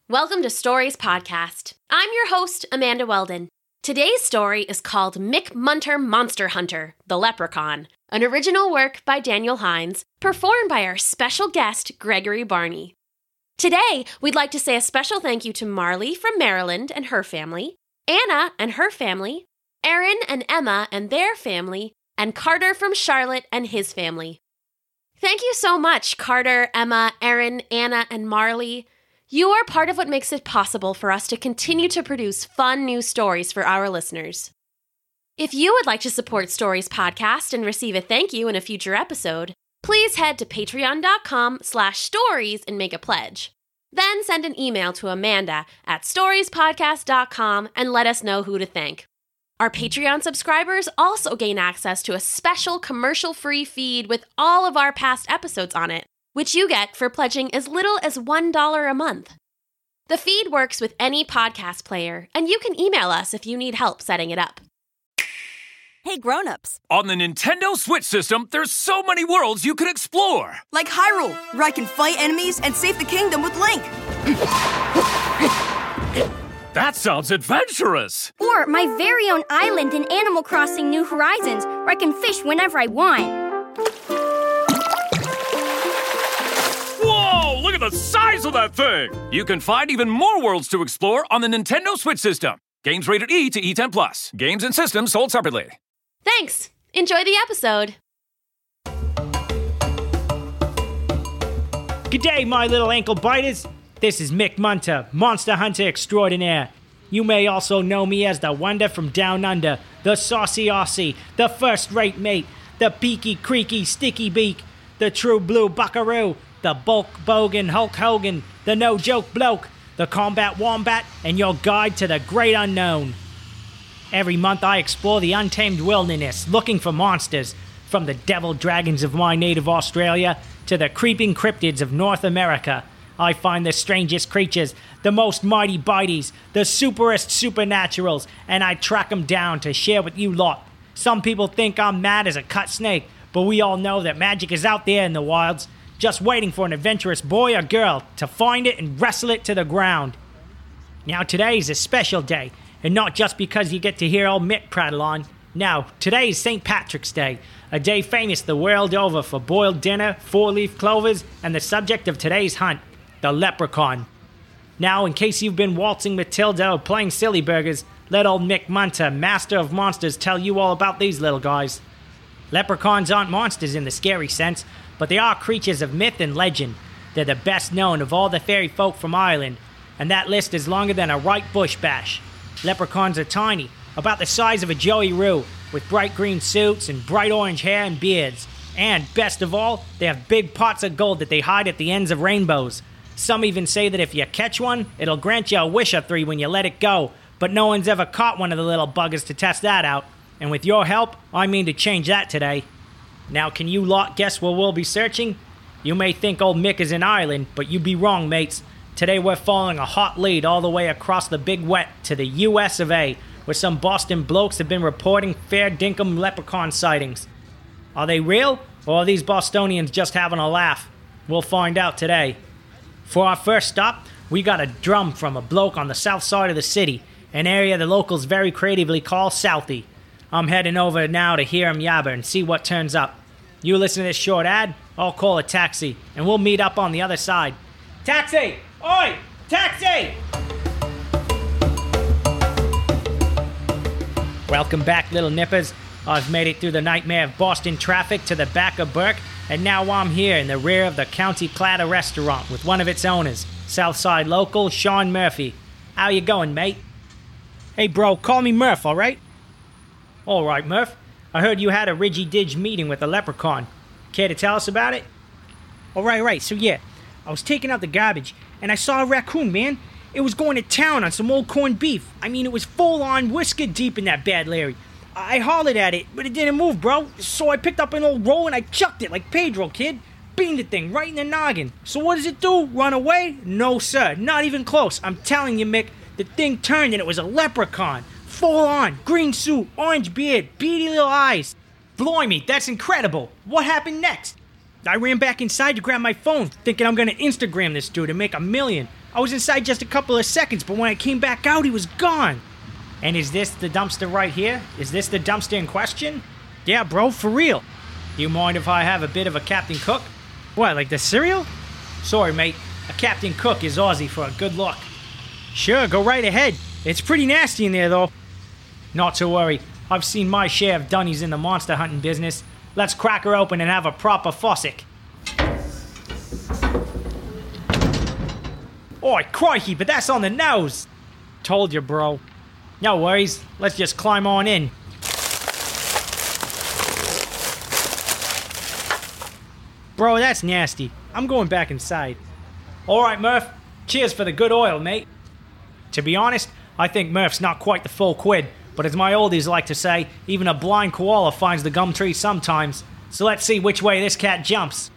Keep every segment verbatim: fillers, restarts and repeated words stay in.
Welcome to Stories Podcast. I'm your host, Amanda Weldon. Today's story is called Mick Munter Monster Hunter, the Leprechaun, an original work by Daniel Hines, performed by our special guest, Gregory Barney. Today, we'd like to say a special thank you to Marley from Maryland and her family, Anna and her family, Aaron and Emma and their family, and Carter from Charlotte and his family. Thank you so much, Carter, Emma, Aaron, Anna, and Marley. You are part of what makes it possible for us to continue to produce fun new stories for our listeners. If you would like to support Stories Podcast and receive a thank you in a future episode, please head to patreon.com slash stories and make a pledge. Then send an email to Amanda at storiespodcast dot com and let us know who to thank. Our Patreon subscribers also gain access to a special commercial-free feed with all of our past episodes on it, which you get for pledging as little as one dollar a month. The feed works with any podcast player, and you can email us if you need help setting it up. Hey grown-ups. On the Nintendo Switch system, there's so many worlds you could explore. Like Hyrule, where I can fight enemies and save the kingdom with Link. That sounds adventurous. Or my very own island in Animal Crossing New Horizons, where I can fish whenever I want. Whoa, look at the size of that thing! You can find even more worlds to explore on the Nintendo Switch system. Games rated E to E ten plus. Games and systems sold separately. Thanks! Enjoy the episode! G'day, my little ankle biters. This is Mick Munter, Monster Hunter Extraordinaire. You may also know me as the Wonder from Down Under, the Saucy Aussie, the First-Rate Mate, the Peaky Creaky Sticky Beak, the True Blue Buckaroo, the Bulk Bogan Hulk Hogan, the No Joke Bloke, the Combat Wombat, and your guide to the great unknown. Every month I explore the untamed wilderness, looking for monsters, from the devil dragons of my native Australia to the creeping cryptids of North America. I find the strangest creatures, the most mighty bites, the superest supernaturals, and I track them down to share with you lot. Some people think I'm mad as a cut snake, but we all know that magic is out there in the wilds, just waiting for an adventurous boy or girl to find it and wrestle it to the ground. Now today is a special day, and not just because you get to hear old Mick prattle on. No, today is Saint Patrick's Day, a day famous the world over for boiled dinner, four-leaf clovers, and the subject of today's hunt, the leprechaun. Now, in case you've been waltzing Matilda or playing silly burgers, let old Mick Munter, master of monsters, tell you all about these little guys. Leprechauns aren't monsters in the scary sense, but they are creatures of myth and legend. They're the best known of all the fairy folk from Ireland, and that list is longer than a right bush bash. Leprechauns are tiny, about the size of a Joey Roo, with bright green suits and bright orange hair and beards. And, best of all, they have big pots of gold that they hide at the ends of rainbows. Some even say that if you catch one, it'll grant you a wish or three when you let it go, but no one's ever caught one of the little buggers to test that out. And with your help, I mean to change that today. Now, can you lot guess where we'll be searching? You may think old Mick is in Ireland, but you'd be wrong, mates. Today we're following a hot lead all the way across the Big Wet to the U S of A, where some Boston blokes have been reporting fair dinkum leprechaun sightings. Are they real, or are these Bostonians just having a laugh? We'll find out today. For our first stop, we got a drum from a bloke on the south side of the city, an area the locals very creatively call Southie. I'm heading over now to hear him yabber and see what turns up. You listen to this short ad, I'll call a taxi, and we'll meet up on the other side. Taxi! Oi! Taxi! Welcome back, little nippers. I've made it through the nightmare of Boston traffic to the back of Burke, and now I'm here in the rear of the County Clatter restaurant with one of its owners, Southside local Sean Murphy. How you going, mate? Hey, bro, call me Murph, all right? All right, Murph. I heard you had a ridgy-dig meeting with the leprechaun. Care to tell us about it? All right, right. So, yeah, I was taking out the garbage, and I saw a raccoon, man. It was going to town on some old corned beef. I mean, it was full-on whisker deep in that bad Larry. I hollered at it, but it didn't move, bro. So I picked up an old roll and I chucked it like Pedro, kid. Beamed the thing right in the noggin. So what does it do? Run away? No, sir. Not even close. I'm telling you, Mick, the thing turned and it was a leprechaun. Full on. Green suit, orange beard, beady little eyes. Blimey, that's incredible. What happened next? I ran back inside to grab my phone, thinking I'm gonna Instagram this dude and make a million. I was inside just a couple of seconds, but when I came back out, he was gone. And is this the dumpster right here? Is this the dumpster in question? Yeah, bro, for real. Do you mind if I have a bit of a Captain Cook? What, like the cereal? Sorry, mate. A Captain Cook is Aussie for a good look. Sure, go right ahead. It's pretty nasty in there, though. Not to worry. I've seen my share of dunnies in the monster hunting business. Let's crack her open and have a proper fossick. Oi, crikey, but that's on the nose. Told you, bro. No worries. Let's just climb on in. Bro, that's nasty. I'm going back inside. Alright, Murph. Cheers for the good oil, mate. To be honest, I think Murph's not quite the full quid, but as my oldies like to say, even a blind koala finds the gum tree sometimes. So let's see which way this cat jumps.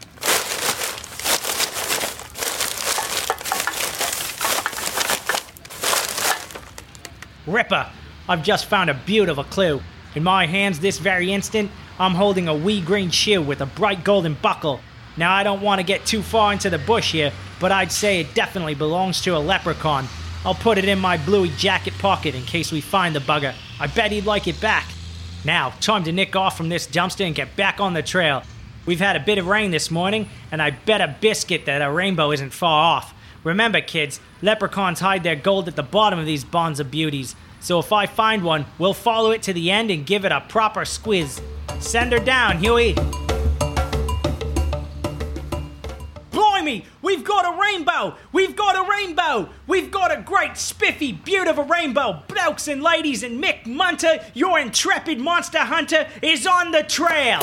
Ripper! I've just found a beaut of a clue. In my hands this very instant, I'm holding a wee green shoe with a bright golden buckle. Now I don't want to get too far into the bush here, but I'd say it definitely belongs to a leprechaun. I'll put it in my bluey jacket pocket in case we find the bugger. I bet he'd like it back. Now, time to nick off from this dumpster and get back on the trail. We've had a bit of rain this morning, and I bet a biscuit that a rainbow isn't far off. Remember, kids, leprechauns hide their gold at the bottom of these bonds of beauties. So if I find one, we'll follow it to the end and give it a proper squiz. Send her down, Huey. Blimey, we've got a rainbow! We've got a rainbow! We've got a great, spiffy, beautiful rainbow! Blokes and ladies, and Mick Munter, your intrepid monster hunter, is on the trail!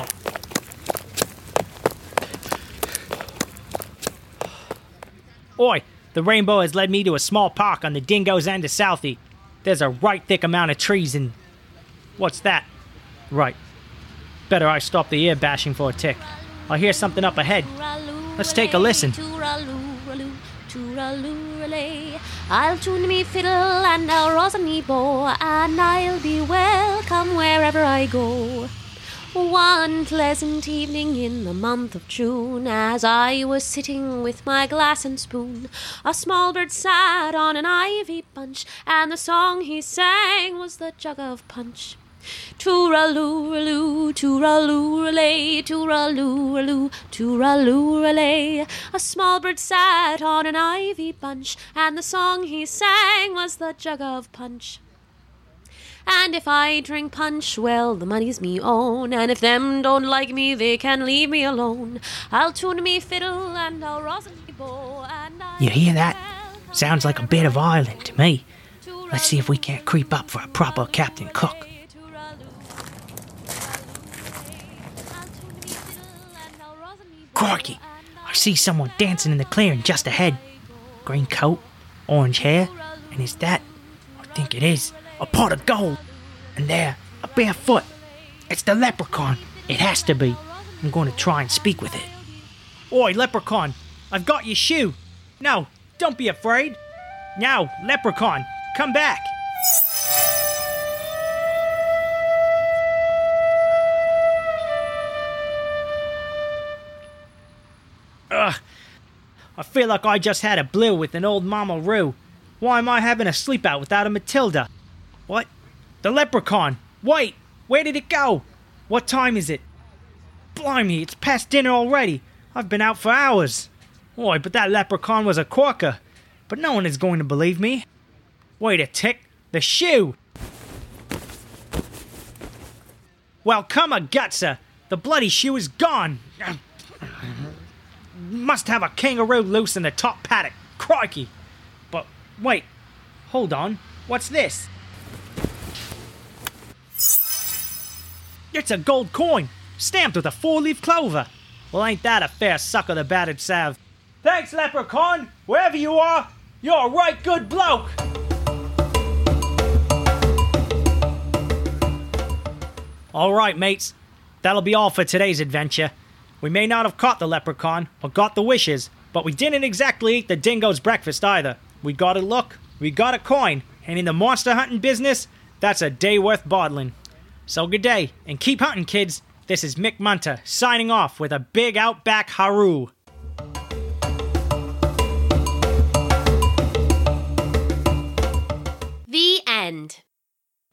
Oi, the rainbow has led me to a small park on the Dingo's End of Southie. There's a right thick amount of trees and... What's that? Right. Better I stop the ear bashing for a tick. I hear something up ahead. Let's take a listen. I'll tune me fiddle and I'll rosin me bow, and I'll be welcome wherever I go. One pleasant evening in the month of June, as I was sitting with my glass and spoon, a small bird sat on an ivy bunch, and the song he sang was the jug of punch. Tooraloo-raloo, tooraloo-ralay, tooraloo-raloo, tooraloo-ralay. A small bird sat on an ivy bunch, and the song he sang was the jug of punch. And if I drink punch, well, the money's me own, and if them don't like me, they can leave me alone. I'll tune me fiddle and I'll rosin me bow, and I'll... You hear that? Sounds like a bit of Ireland to me. Let's see if we can't creep up for a proper Captain Cook. Crikey! I see someone dancing in the clearing just ahead. Green coat, orange hair, and is that? I think it is. A pot of gold! And there, a bare foot! It's the leprechaun! It has to be! I'm going to try and speak with it. Oi, leprechaun! I've got your shoe! No, don't be afraid! Now, leprechaun, come back! Ugh! I feel like I just had a blue with an old Mama Roo. Why am I having a sleep out without a Matilda? What? The leprechaun! Wait! Where did it go? What time is it? Blimey, it's past dinner already. I've been out for hours. Oi, but that leprechaun was a corker. But no one is going to believe me. Wait a tick. The shoe! Well, come a gutser. The bloody shoe is gone. Must have a kangaroo loose in the top paddock. Crikey. But wait. Hold on. What's this? It's a gold coin, stamped with a four-leaf clover. Well, ain't that a fair suck of the battered salve? Thanks, leprechaun. Wherever you are, you're a right good bloke. All right, mates. That'll be all for today's adventure. We may not have caught the leprechaun or got the wishes, but we didn't exactly eat the dingo's breakfast either. We got a look, we got a coin, and in the monster hunting business, that's a day worth bottling. So good day, and keep hunting, kids. This is Mick Munter, signing off with a big Outback Haru.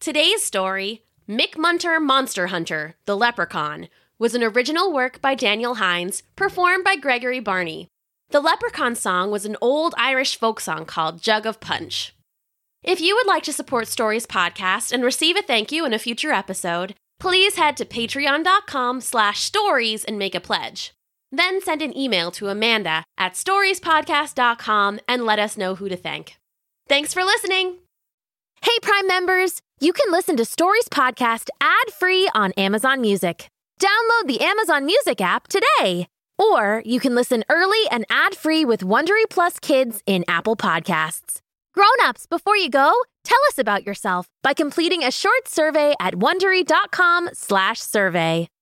Today's story, Mick Munter Monster Hunter, The Leprechaun, was an original work by Daniel Hines, performed by Gregory Barney. The Leprechaun song was an old Irish folk song called Jug of Punch. If you would like to support Stories Podcast and receive a thank you in a future episode, please head to patreon.com slash stories and make a pledge. Then send an email to Amanda at storiespodcast dot com and let us know who to thank. Thanks for listening! Hey, Prime members! You can listen to Stories Podcast ad-free on Amazon Music. Download the Amazon Music app today. Or you can listen early and ad-free with Wondery Plus Kids in Apple Podcasts. Grown-ups, before you go, tell us about yourself by completing a short survey at wondery.com slash survey.